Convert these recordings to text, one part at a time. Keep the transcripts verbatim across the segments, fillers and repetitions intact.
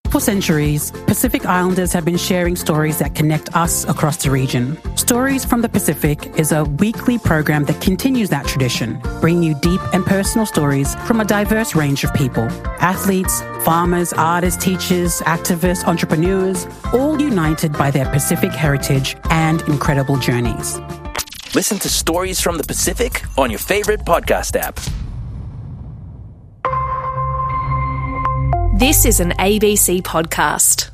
For centuries, Pacific Islanders have been sharing stories that connect us across the region. Stories from the Pacific is a weekly program that continues that tradition, bringing you deep and personal stories from a diverse range of people. Athletes, farmers, artists, teachers, activists, entrepreneurs, all united by their Pacific heritage and incredible journeys. Listen to Stories from the Pacific on your favorite podcast app. This is an A B C podcast.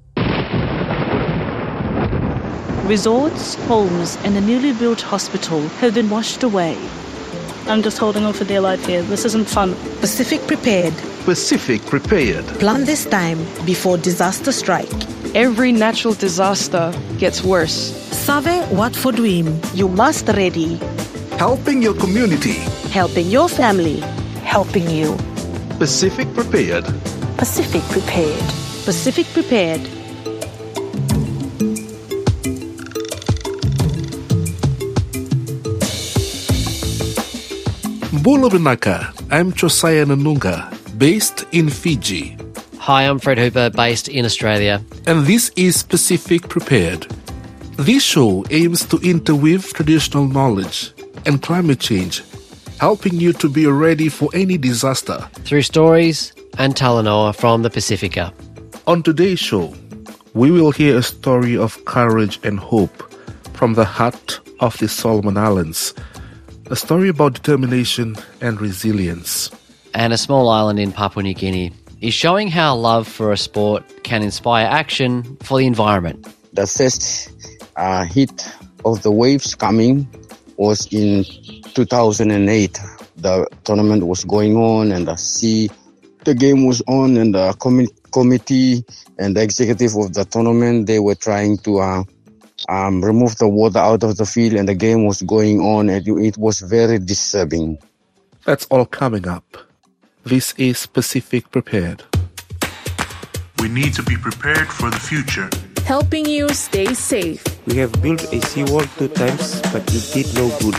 Resorts, homes and a newly built hospital have been washed away. I'm just holding on for dear life here. This isn't fun. Pacific Prepared. Pacific Prepared. Plan this time before disaster strike. Every natural disaster gets worse. Save Watford Wim. You must ready. Helping your community. Helping your family. Helping you. Pacific Prepared. Pacific Prepared. Pacific Prepared. Bula Vinaka, I'm Josiah Nanunga, based in Fiji. Hi, I'm Fred Hooper, based in Australia. And this is Pacific Prepared. This show aims to interweave traditional knowledge and climate change, helping you to be ready for any disaster. Through stories and Talanoa from the Pacifica. On today's show, we will hear a story of courage and hope from the heart of the Solomon Islands. A story about determination and resilience. And a small island in Papua New Guinea is showing how love for a sport can inspire action for the environment. The first uh, hit of the waves coming was in two thousand eight. The tournament was going on and the sea, the game was on, and the com- committee and the executive of the tournament, they were trying to uh, um, remove the water out of the field, and the game was going on, and it was very disturbing. That's all coming up. This is Pacific Prepared. We need to be prepared for the future. Helping you stay safe. We have built a seawall two times, but it did no good.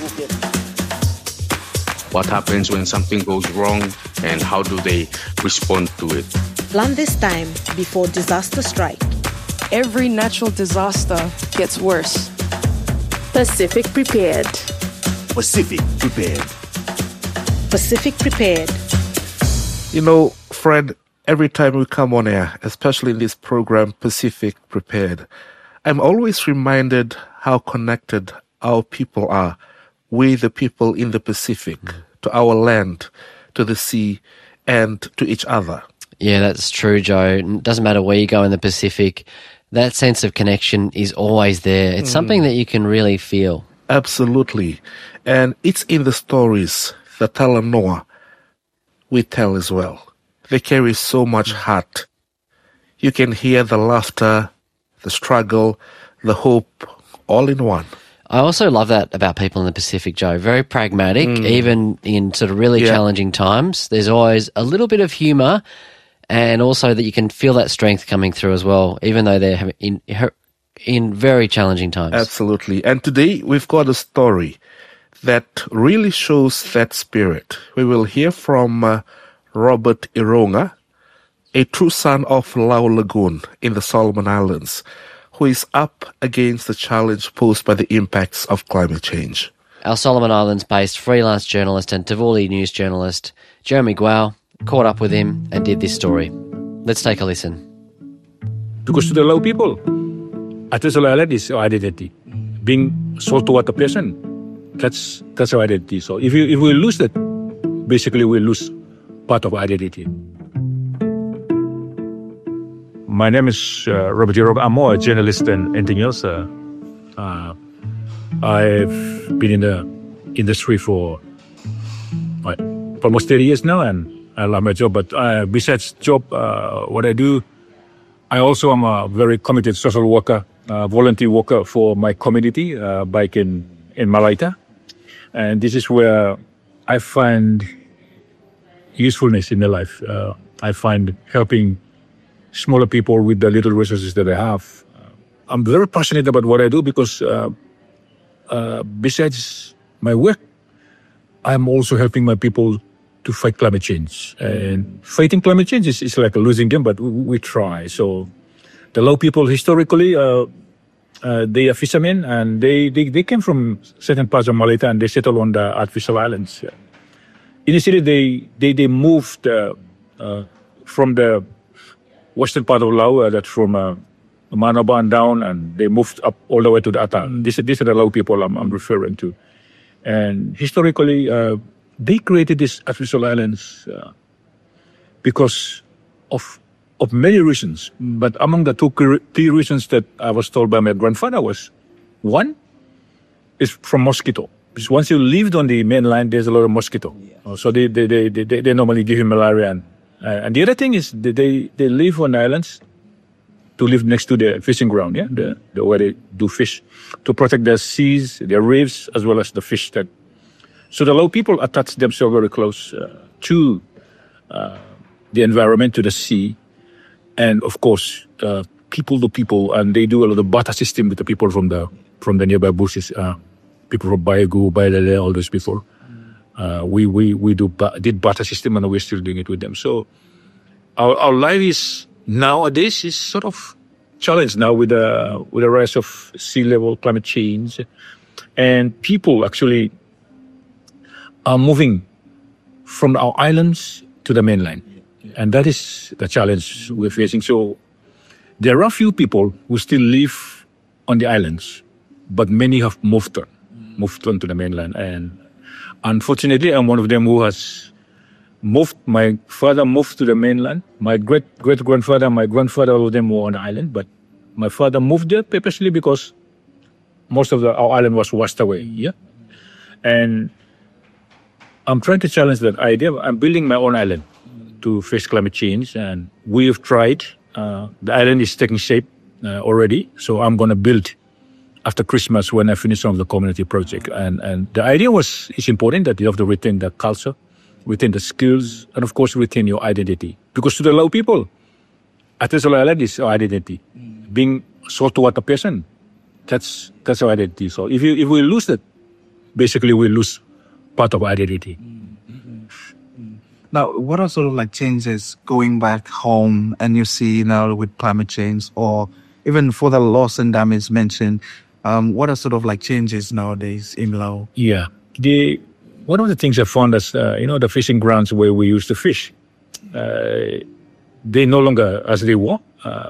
What happens when something goes wrong and how do they respond to it? Plan this time before disaster strike. Every natural disaster gets worse. Pacific Prepared. Pacific Prepared. Pacific Prepared. You know, Fred, every time we come on air, especially in this program, Pacific Prepared, I'm always reminded how connected our people are with the people in the Pacific, mm. to our land, to the sea, and to each other. Yeah, that's true, Joe. It doesn't matter where you go in the Pacific, that sense of connection is always there. It's mm. something that you can really feel. Absolutely. And it's in the stories, the Talanoa, we tell as well. They carry so much heart. You can hear the laughter, the struggle, the hope, all in one. I also love that about people in the Pacific, Joe. Very pragmatic, mm. even in sort of really yeah. challenging times. There's always a little bit of humour, and also that you can feel that strength coming through as well, even though they're in in very challenging times. Absolutely. And today we've got a story that really shows that spirit. We will hear from uh, Robert Ironga, a true son of Lau Lagoon in the Solomon Islands, who is up against the challenge posed by the impacts of climate change. Our Solomon Islands-based freelance journalist and Tavali news journalist, Jeremy Guo, caught up with him and did this story. Let's take a listen. Because to the Lau people, Atesala Island is our identity. Being saltwater person, that's that's our identity. So if you if we lose that, basically we lose part of our identity. My name is uh, Robert Ironga. I'm more a journalist than anything else. Uh, uh, I've been in the industry for what, almost thirty years now, and I love my job. But uh, besides job, uh, what I do, I also am a very committed social worker, uh, volunteer worker for my community uh, back in, in Malaita. And this is where I find usefulness in my life. Uh, I find helping smaller people with the little resources that I have. Uh, I'm very passionate about what I do because uh, uh, besides my work, I'm also helping my people to fight climate change. And fighting climate change is, is like a losing game, but we, we try. So the Lao people historically, uh, uh, they are fishermen, and they, they, they came from certain parts of Malaya and they settled on the artificial islands. Initially, they they, they moved uh, uh, from the western part of Lao, uh, that's from uh, Manaban down, and they moved up all the way to the Ata. These, these are the Lao people I'm, I'm referring to. And historically, uh, they created these artificial islands uh, because of of many reasons. But among the two key reasons that I was told by my grandfather was, one is from mosquito. Because once you lived on the mainland, there's a lot of mosquito. Yeah. So they they, they, they they normally give you malaria. And, uh, and the other thing is they, they, they live on islands to live next to the fishing ground, yeah, the, the where they do fish, to protect their seas, their reefs, as well as the fish that. So the Lao people attach themselves very close uh, to uh, the environment, to the sea, and of course, uh, people to people, and they do a lot of barter system with the people from the from the nearby bushes, uh, people from Bayagu, Bailele, all those people. Uh, we we we do did barter system, and we're still doing it with them. So our our life is nowadays is sort of challenged now with the with the rise of sea level, climate change, and people actually are moving from our islands to the mainland. And that is the challenge we're facing. So there are few people who still live on the islands, but many have moved on, moved on to the mainland. And unfortunately, I'm one of them who has moved. My father moved to the mainland. My great-great-grandfather, my grandfather, all of them were on the island. But my father moved there purposely because most of the, our island was washed away. Yeah, and I'm trying to challenge that idea. I'm building my own island to face climate change, and we have tried. Uh, the island is taking shape uh, already, so I'm going to build after Christmas when I finish on the community project. And and the idea was, it's important that you have to retain the culture, retain the skills, and of course retain your identity. Because to the Lao people, artificial island is our identity. Mm. Being a saltwater person, that's that's our identity. So if you if we lose that, basically we lose part of our identity. Mm-hmm. Now, what are sort of like changes going back home, and you see now with climate change, or even for the loss and damage mentioned, um, what are sort of like changes nowadays in Lao? Yeah, the one of the things I found is, uh, you know, the fishing grounds where we used to fish, uh, they no longer as they were. Uh,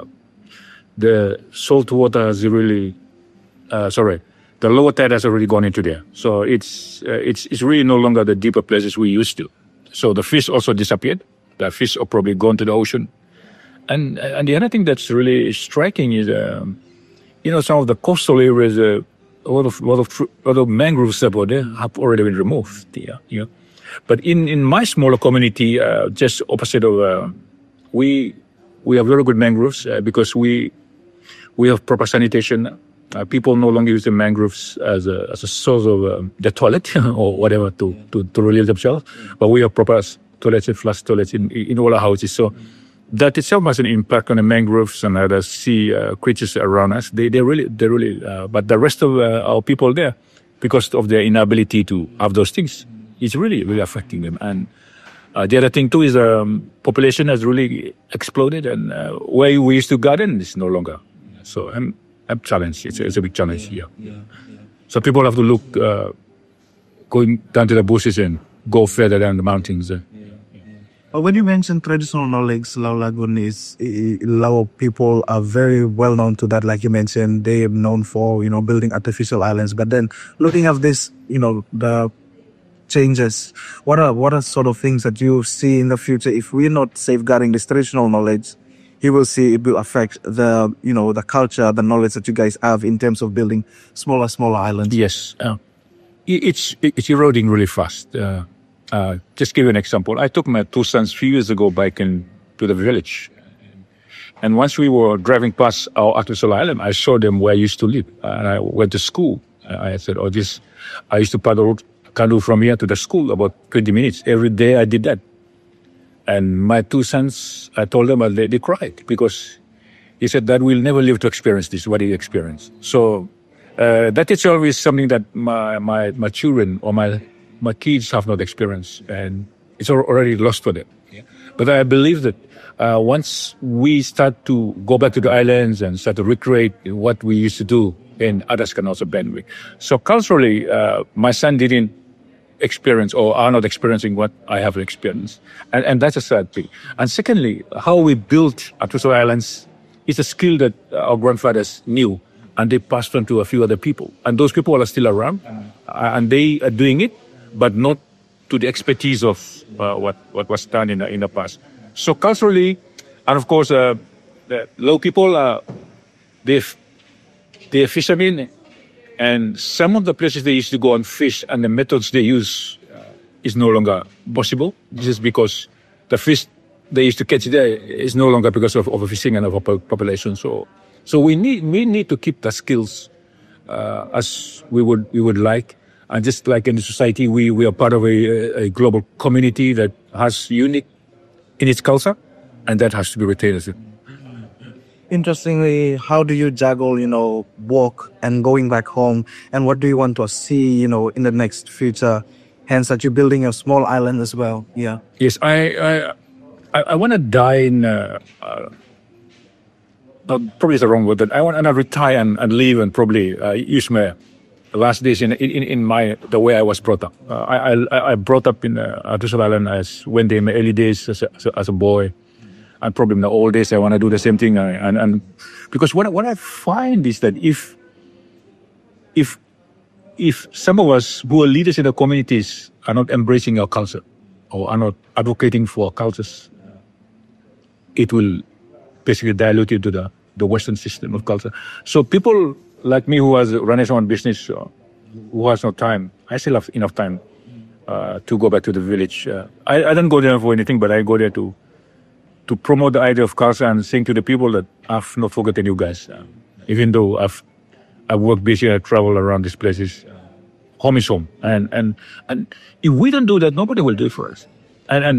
the salt water has really, uh, sorry, the lower tide has already gone into there. So it's uh, it's it's really no longer the deeper places we used to. So the fish also disappeared. The fish are probably gone to the ocean. And and the other thing that's really striking is, um, you know, some of the coastal areas, uh, a lot of a lot of a lot of mangroves over there have already been removed. Yeah, you know. But in, in my smaller community, uh, just opposite of, uh, we we have very good mangroves uh, because we we have proper sanitation. Uh, people no longer use the mangroves as a as a source of um, the toilet or whatever to, yeah. to, to relieve themselves. Yeah. But we have proper toilets and flush toilets in, in all our houses. So mm. that itself has an impact on the mangroves and other sea uh, creatures around us. They they really they really. Uh, but the rest of uh, our people there, because of their inability to have those things, it's really really affecting them. And uh, the other thing too is um, population has really exploded, and uh, where we used to garden is no longer. So I'm. I'm challenged. It's, it's a big challenge here. Yeah, yeah, yeah. So people have to look, uh, going down to the bushes and go further down the mountains. Uh. Yeah, yeah. Well, when you mention traditional knowledge, Lao Lagoon is, Lao people are very well known to that. Like you mentioned, they are known for, you know, building artificial islands. But then looking at this, you know, the changes, what are, what are sort of things that you see in the future if we're not safeguarding this traditional knowledge? You will see it will affect the, you know, the culture, the knowledge that you guys have in terms of building smaller, smaller islands. Yes. Uh, it's, it's eroding really fast. Uh, uh, just give you an example. I took my two sons a few years ago biking to the village. And once we were driving past our artificial island, I showed them where I used to live. And I went to school. I said, oh, this, I used to paddle canoe from here to the school about twenty minutes. Every day I did that. And my two sons, I told them, they, they cried because he said that we'll never live to experience this, what he experienced. So uh, that itself is something that my, my, my children or my, my kids have not experienced. And it's already lost for them. Yeah. But I believe that uh, once we start to go back to the islands and start to recreate what we used to do, and others can also benefit. So culturally, uh, my son didn't experience or are not experiencing what I have experienced. And, and that's a sad thing. And secondly, how we built Artificial Islands is a skill that our grandfathers knew, and they passed on to a few other people. And those people are still around, uh, and they are doing it, but not to the expertise of uh, what, what was done in the, in the past. So culturally, and of course, uh, the low people, uh, they've, they're fishermen, and some of the places they used to go and fish and the methods they use uh, is no longer possible. This is because the fish they used to catch there is no longer because of overfishing and overpopulation. So, so we need we need to keep the skills uh, as we would we would like. And just like in the society, we, we are part of a, a global community that has unique in its culture, and that has to be retained as it. Interestingly, how do you juggle, you know, work and going back home? And what do you want to see, you know, in the next future? Hence that you're building a small island as well. Yeah. Yes, I I, I want to die in, uh, uh, probably is the wrong word, but I want to retire and, and leave and probably uh, use my last days in in, in my the way I was brought up. Uh, I, I I brought up in uh, Artificial Island as when they in my early days as a, as a, as a boy. And probably in the old days, I want to do the same thing. And, and because what, what I find is that if, if, if some of us who are leaders in the communities are not embracing our culture or are not advocating for our cultures, it will basically dilute into the, the Western system of culture. So people like me who has run his own business, uh, who has no time, I still have enough time uh, to go back to the village. Uh, I, I don't go there for anything, but I go there to to promote the idea of culture and saying to the people that I've not forgotten you guys. Uh, even though I've I've worked busy and I travel around these places, uh, home is home. And, and and if we don't do that, nobody will do it for us. And, and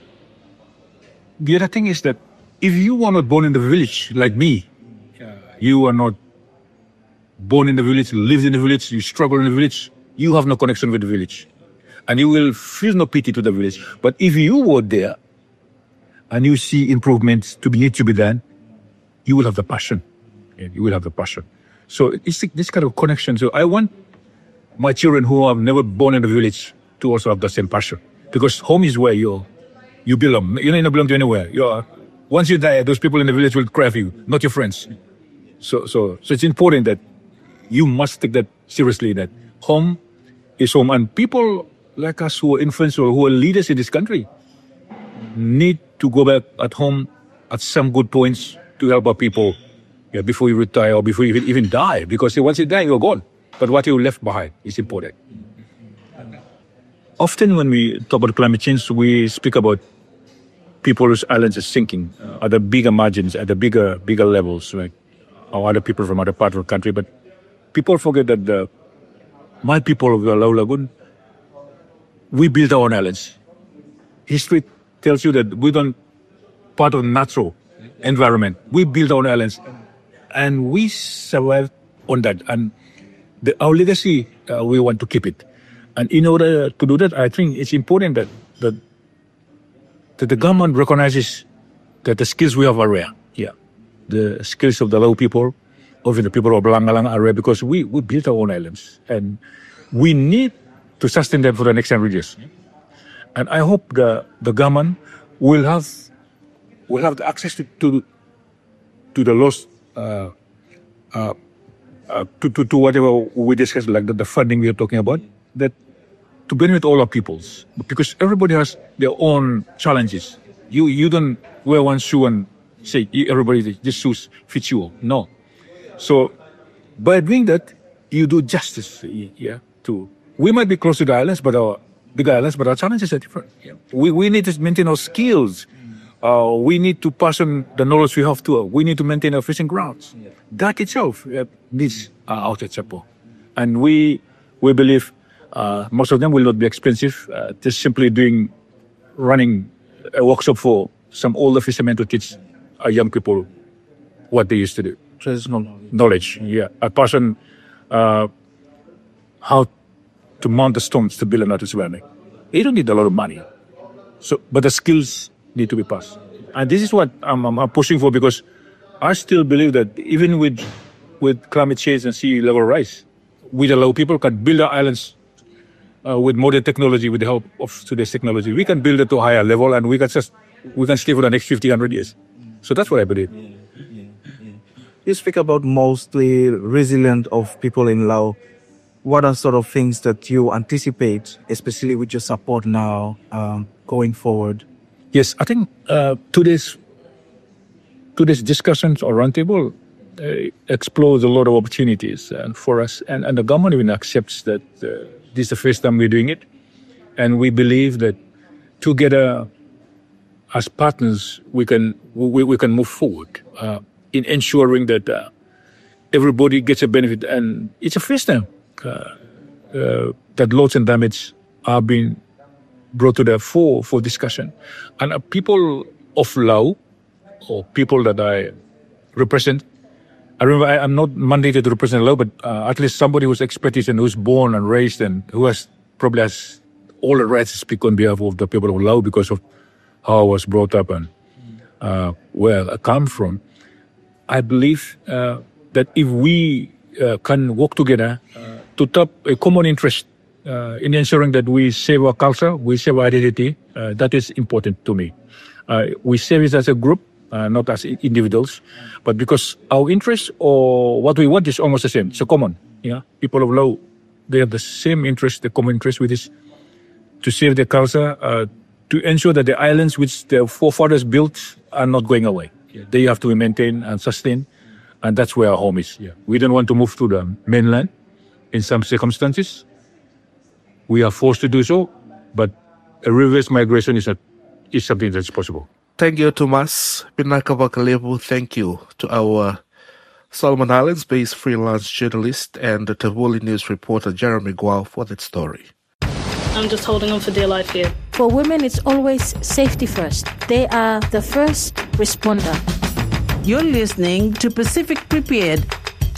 the other thing is that if you were not born in the village like me, uh, you are not born in the village, lived in the village, you struggle in the village, you have no connection with the village. And you will feel no pity to the village. But if you were there, and you see improvements to be need to be done, you will have the passion. Yeah, you will have the passion. So it's this kind of connection. So I want my children who are never born in the village to also have the same passion. Because home is where you you belong. You don't belong to anywhere. You are, once you die, those people in the village will cry for you, not your friends. So so so it's important that you must take that seriously, that home is home. And people like us who are influential, who are leaders in this country, need to go back at home at some good points to help our people, yeah, before you retire or before you even, even die. Because once you die, you're gone. But what you left behind is important. Often when we talk about climate change, we speak about people's islands are sinking uh, at the bigger margins, at the bigger bigger levels, right? Or other people from other parts of the country. But people forget that the, my people of the Laut Lagoon, we built our own islands. History tells you that we don't part of natural environment. We build our own islands, and we survive on that. And the, our legacy, uh, we want to keep it. And in order to do that, I think it's important that that, that the government recognizes that the skills we have are rare. Yeah, the skills of the Laut people, of the people of Belangalang are rare because we we built our own islands, and we need to sustain them for the next hundred years. And I hope the, the government will have will have the access to to, to the lost uh, uh, uh, to, to to whatever we discussed, like the, the funding we are talking about, that to benefit all our peoples, because everybody has their own challenges. You you don't wear one shoe and say everybody this shoe fits you. No. So by doing that, you do justice. Yeah. To we might be close to the islands, but our big islands, but our challenges are different. Yeah. We we need to maintain our skills. Uh, we need to pass on the knowledge we have to. We need to maintain our fishing grounds. Yeah. That itself uh, needs uh, out at Sapo. And we we believe uh, most of them will not be expensive. Uh, just simply doing, running a workshop for some older fishermen to teach uh, young people what they used to do. Traditional knowledge. Knowledge, yeah. A person, uh, how to mount the stones to build an artificial island. You don't need a lot of money. So, but the skills need to be passed. And this is what I'm, I'm, I'm pushing for, because I still believe that even with with climate change and sea level rise, we the Lau people can build our islands uh, with modern technology, with the help of today's technology. We can build it to a higher level, and we can just we can stay for the next fifty, one hundred years. So that's what I believe. You speak about mostly resilient of people in Laos. What are sort of things that you anticipate, especially with your support now, um, going forward? Yes, I think uh, today's today's discussions or roundtable uh, explores a lot of opportunities uh, for us, and, and the government even accepts that uh, this is the first time we're doing it, and we believe that together as partners we can we, we can move forward uh, in ensuring that uh, everybody gets a benefit, and it's the first time uh, uh, that loss and damage are being brought to the fore for discussion. And uh, people of Laos, or people that I represent, I remember I, I'm not mandated to represent Laos, but uh, at least somebody who's expertise and who's born and raised and who has probably has all the rights to speak on behalf of the people of Laos because of how I was brought up and uh, where I come from. I believe uh, that if we uh, can work together uh, to tap a common interest Uh, in ensuring that we save our culture, we save our identity, uh, that is important to me. Uh, we save it as a group, uh, not as individuals, but because our interest or what we want is almost the same. It's a common. Yeah, people of Laos, they have the same interest, the common interest with this, to save their culture, uh, to ensure that the islands which their forefathers built are not going away. Yeah. They have to be maintained and sustained, and that's where our home is. Yeah. We don't want to move to the mainland in some circumstances. We are forced to do so, but a reverse migration is a, is something that's possible. Thank you, Tomas. Pinakawakalevu. Thank you to our Solomon Islands-based freelance journalist and the Tavuli News reporter Jeremy Guao for that story. I'm just holding on for dear life here. For women, it's always safety first. They are the first responder. You're listening to Pacific Prepared.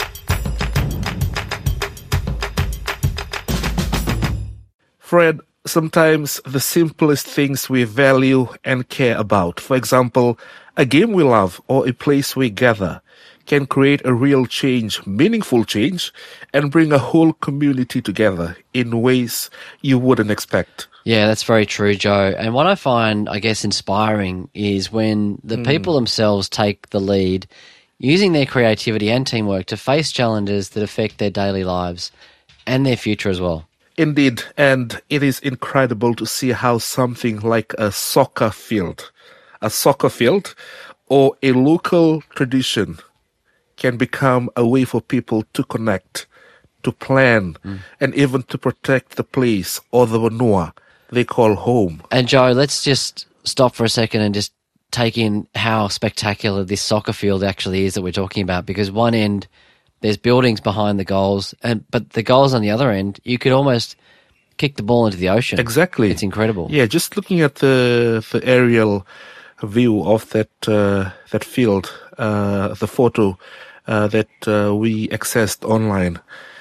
Fred, sometimes the simplest things we value and care about, for example, a game we love or a place we gather, can create a real change, meaningful change, and bring a whole community together in ways you wouldn't expect. Yeah, that's very true, Joe. And what I find, I guess, inspiring is when the mm. people themselves take the lead, using their creativity and teamwork to face challenges that affect their daily lives and their future as well. Indeed, and it is incredible to see how something like a soccer field, a soccer field or a local tradition can become a way for people to connect, to plan, mm. and even to protect the place or the vanua they call home. And Joe, let's just stop for a second and just take in how spectacular this soccer field actually is that we're talking about, because one end there's buildings behind the goals, and but the goals on the other end, you could almost kick the ball into the ocean. Exactly. It's incredible. Yeah, just looking at the the aerial view of that uh, that field, uh, the photo uh, that uh, we accessed online,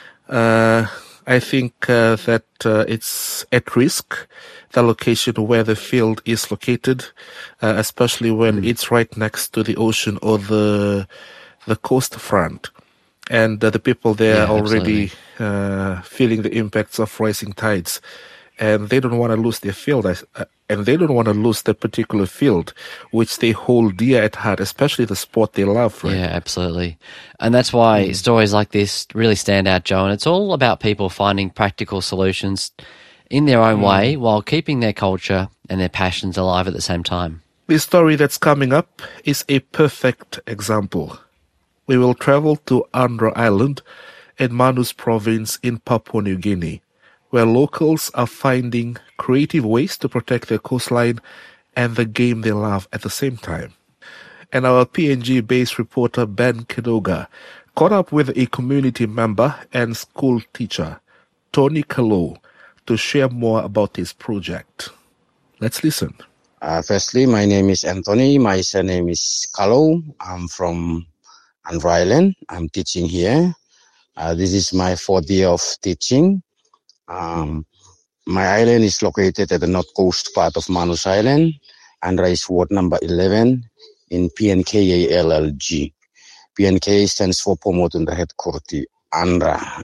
uh, I think uh, that uh, it's at risk, the location where the field is located, uh, especially when mm. it's right next to the ocean or the the coast front. And uh, the people there yeah, are already uh, feeling the impacts of rising tides. And they don't want to lose their field. Uh, and they don't want to lose that particular field, which they hold dear at heart, especially the sport they love. Right? Yeah, absolutely. And that's why mm. stories like this really stand out, Joe. And it's all about people finding practical solutions in their own mm. way while keeping their culture and their passions alive at the same time. The story that's coming up is a perfect example. We will travel to Andra Island in Manus Province in Papua New Guinea, where locals are finding creative ways to protect their coastline and the game they love at the same time. And our P N G-based reporter Ben Kenoga caught up with a community member and school teacher, Tony Kalo, to share more about his project. Let's listen. Uh, firstly, my name is Anthony. My surname is Kalo. I'm from Andra Island. I'm teaching here. Uh, this is my fourth year of teaching. Um, My island is located at the north coast part of Manus Island, and is ward number eleven in P N K A L L G. P N K stands for Pomotunda Headquarters, Andra.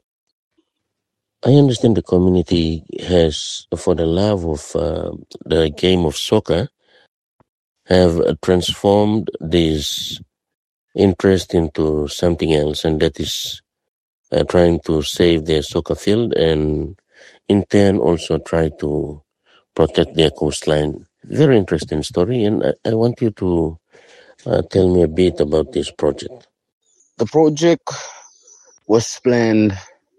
I understand the community has, for the love of uh, the game of soccer, have uh, transformed this interest into something else, and that is uh, trying to save their soccer field and in turn also try to protect their coastline. Very interesting story, and I, I want you to uh, tell me a bit about this project. The project was planned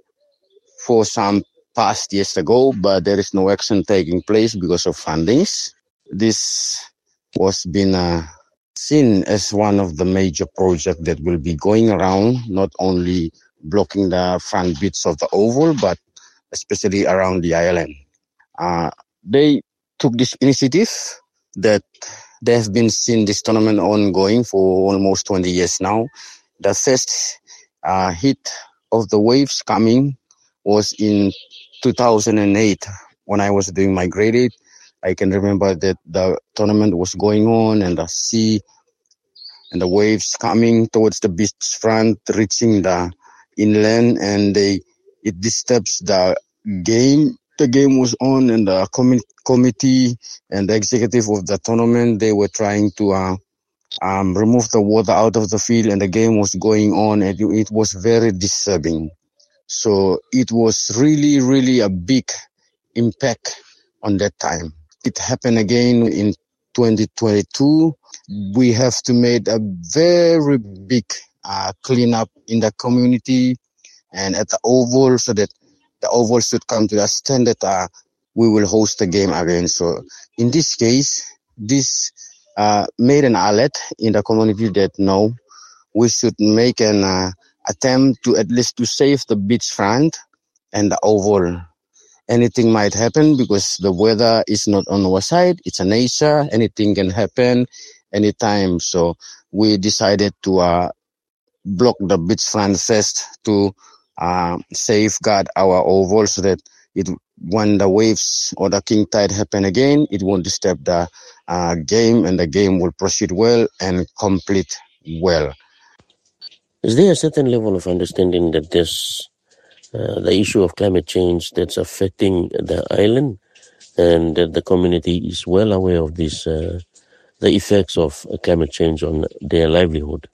for some past years ago, but there is no action taking place because of fundings. This was been uh, seen as one of the major projects that will be going around, not only blocking the front bits of the oval, but especially around the island. Uh, they took this initiative that they have been seeing this tournament ongoing for almost twenty years now. The first uh, hit of the waves coming was in two thousand eight when I was doing my grade eight. I can remember that the tournament was going on and the sea and the waves coming towards the beach front, reaching the inland, and they it disturbs the game. The game was on, and the com- committee and the executive of the tournament, they were trying to uh, um, remove the water out of the field, and the game was going on, and it, it was very disturbing. So it was really, really a big impact on that time. It happened again in twenty twenty-two. We have to make a very big uh, cleanup in the community and at the oval, so that the oval should come to the stand that uh, we will host the game again. So in this case, this uh, made an alert in the community that no, we should make an uh, attempt to at least to save the beach front and the oval. Anything might happen because the weather is not on our side. It's a nature. Anything can happen anytime. So we decided to uh, block the beach front first to uh, safeguard our oval so that it, when the waves or the king tide happen again, it won't disturb the uh, game, and the game will proceed well and complete well. Is there a certain level of understanding that this uh, the issue of climate change that's affecting the island, and that the community is well aware of this, uh, the effects of uh, climate change on their livelihood?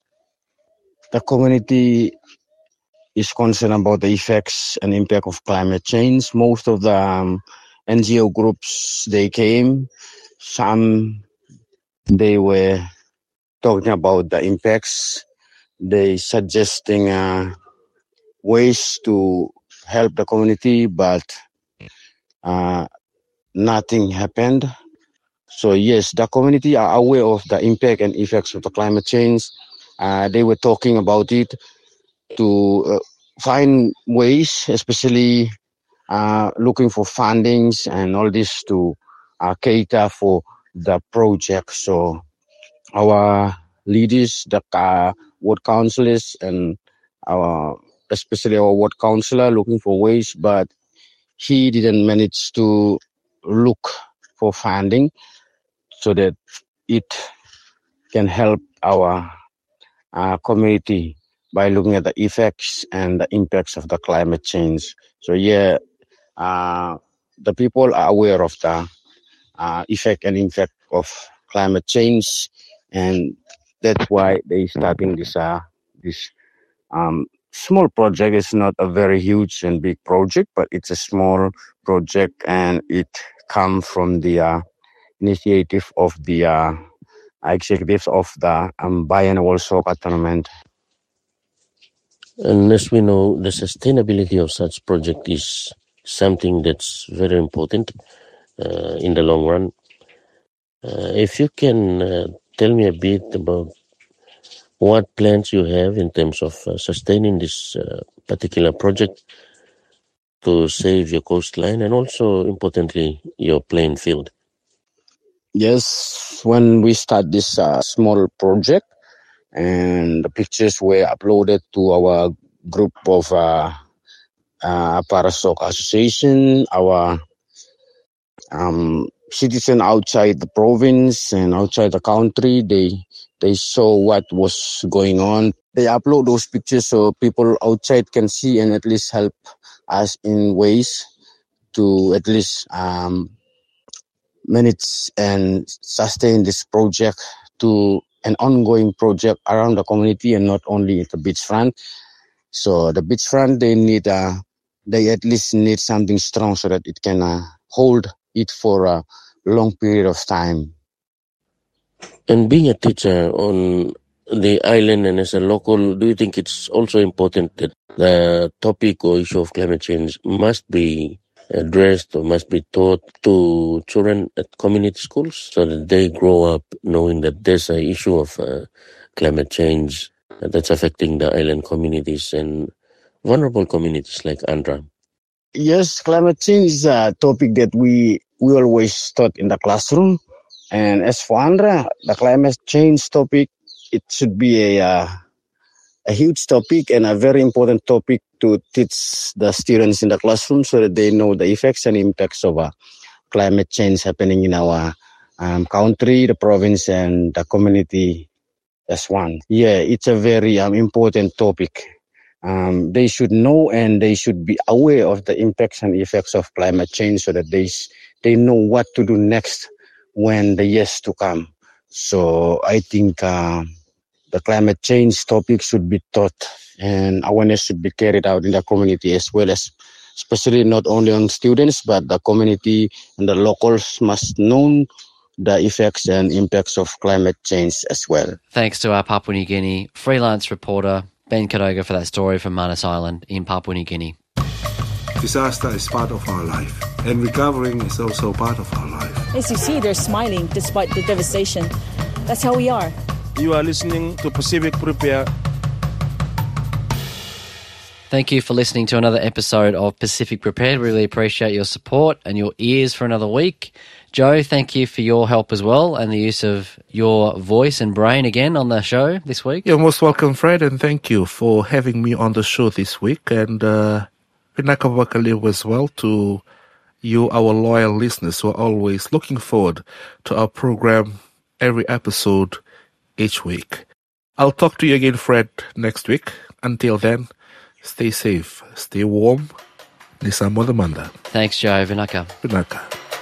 The community is concerned about the effects and impact of climate change. Most of the um, N G O groups, they came. Some, they were talking about the impacts. They suggesting uh, ways to help the community, but uh, nothing happened. So yes, the community are aware of the impact and effects of the climate change. Uh, they were talking about it to uh, find ways, especially uh, looking for fundings and all this to uh, cater for the project. So our leaders, the uh, ward councillors, and our especially our ward councillor looking for ways, but he didn't manage to look for funding so that it can help our uh, community by looking at the effects and the impacts of the climate change. So yeah, uh, the people are aware of the uh, effect and impact of climate change, and that's why they starting this uh, this um, small project. It's not a very huge and big project, but it's a small project, and it comes from the uh, initiative of the uh, executives of the um, biannual soccer tournament. And as we know, the sustainability of such project is something that's very important uh, in the long run. Uh, if you can uh, tell me a bit about what plans you have in terms of uh, sustaining this uh, particular project to save your coastline and also, importantly, your playing field. Yes, when we start this uh, small project, and the pictures were uploaded to our group of uh, uh, Parasoccer Association, our um, citizens outside the province and outside the country, they they saw what was going on. They upload those pictures so people outside can see and at least help us in ways to at least um, manage and sustain this project to an ongoing project around the community and not only at the beachfront. So the beachfront, they need, uh, they at least need something strong so that it can uh, hold it for a long period of time. And being a teacher on the island and as a local, do you think it's also important that the topic or issue of climate change must be addressed or must be taught to children at community schools so that they grow up knowing that there's an issue of uh, climate change that's affecting the island communities and vulnerable communities like Andhra? Yes, climate change is a topic that we, we always taught in the classroom. And as for Andhra, the climate change topic, it should be a, uh, a huge topic and a very important topic to teach the students in the classroom so that they know the effects and impacts of uh, climate change happening in our um, country, the province, and the community as one. Yeah, it's a very um, important topic. Um, they should know and they should be aware of the impacts and effects of climate change so that they they know what to do next when the years to come. So I think uh, the climate change topic should be taught and awareness should be carried out in the community as well as, especially not only on students, but the community and the locals must know the effects and impacts of climate change as well. Thanks to our Papua New Guinea freelance reporter, Ben Kadoga, for that story from Manus Island in Papua New Guinea. Disaster is part of our life, and recovering is also part of our life. As you see, they're smiling despite the devastation. That's how we are. You are listening to Pacific Prepare. Thank you for listening to another episode of Pacific Prepared. We really appreciate your support and your ears for another week. Joe, thank you for your help as well and the use of your voice and brain again on the show this week. You're most welcome, Fred, and thank you for having me on the show this week. And uh, Pinaka Wakaliw as well to you, our loyal listeners who are always looking forward to our program every episode each week. I'll talk to you again, Fred, next week. Until then, stay safe, stay warm. Nisamo Manda. Thanks, Joe. Vinaka. Vinaka.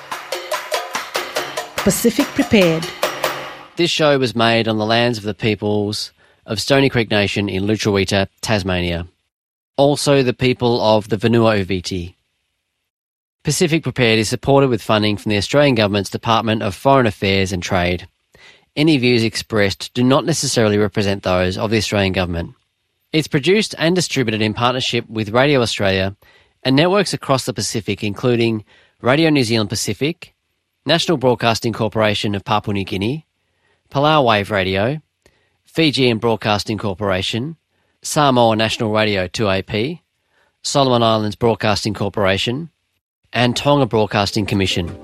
Pacific Prepared. This show was made on the lands of the peoples of Stony Creek Nation in Lutruwita, Tasmania. Also the people of the Vanua Uviti. Pacific Prepared is supported with funding from the Australian Government's Department of Foreign Affairs and Trade. Any views expressed do not necessarily represent those of the Australian Government. It's produced and distributed in partnership with Radio Australia and networks across the Pacific, including Radio New Zealand Pacific, National Broadcasting Corporation of Papua New Guinea, Palau Wave Radio, Fijian Broadcasting Corporation, Samoa National Radio two A P, Solomon Islands Broadcasting Corporation, and Tonga Broadcasting Commission.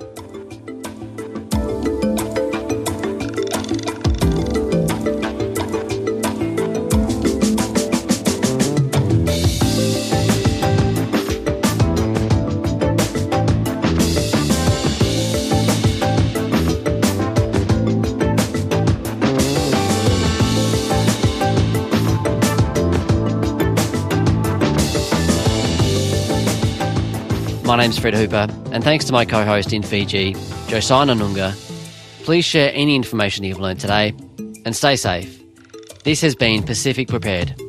My name's Fred Hooper, and thanks to my co-host in Fiji, Josina Nunga. Please share any information you've learned today, and stay safe. This has been Pacific Prepared.